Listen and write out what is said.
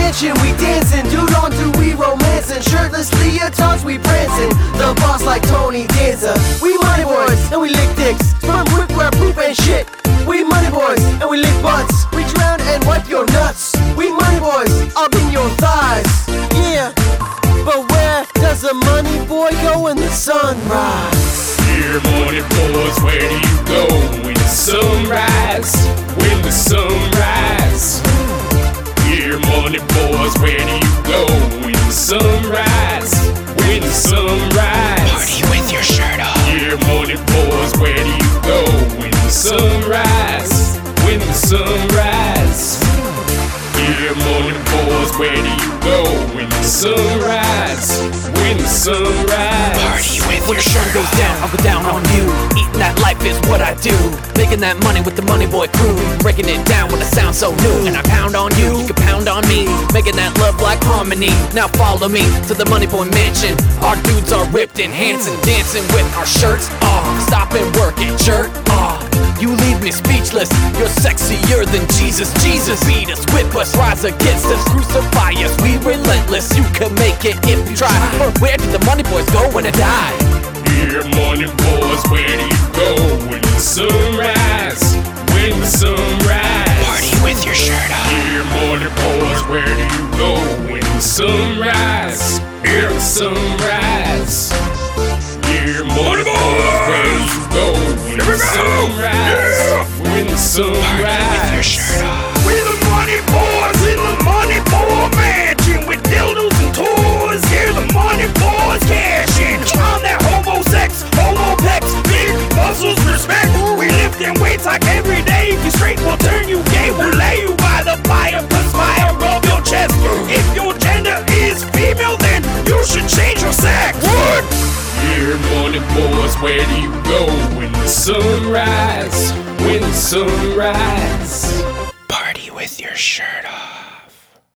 mansion, we dancing. Dude on do we romancing. Shirtless leotards, we prancing. The boss like Tony Danza. We money boys and we lick dicks. Sperm quick where poop and shit. We money boys and we lick butts. Reach around and wipe your nuts. We money boys, up in your thighs. Yeah, but where does a money boy go when the sun rises? Here, money boys, where do you go when the sunrise? When the sunrise. Here, money boys, where do you go when the sunrise? When the sunrise. Party with your shirt off. Here, money boys, where do you go when the sunrise? When the sunrise. Here, money boys, where do you go when the sunrise? When the sunrise. Party with When your the sun shirt goes off. down, I'll go down on you. Eating that life is what I do. Making that money with the money boy crew. Breaking it down when it sounds so new. And I pound on you, you can pound on me. Making that love like harmony. Now follow me to the money boy mansion. Our dudes are ripped and handsome, dancing with our shirts off. Stop and work it, shirt off. You leave me speechless. You're sexier than Jesus. Jesus beat us, whip us, rise against us, crucify us. We relentless. You can make it if you try. But where did the money boys go when it died? Here, money boys, where do you go when the sunrise? When the sunrise. Party with your shirt off. Here, money boys, where do you go when the sunrise? Here, the sunrise. Here, money boys, where do you go when the sunrise? When the Party with your sunrise. shirt off. We're the money boys in the money boy mansion with dildos and toys. Hear the money boys cashing on that homo sex, homo pecs, big muscles, respect. We lifting weights like every day. If you straight, we'll turn you gay. We'll lay you by the fire, put smile, rub your chest. If your gender is female, then you should change your sex. What? Here, money boys, where do you go when the sunrise? When the sunrise. Party with your shirt off.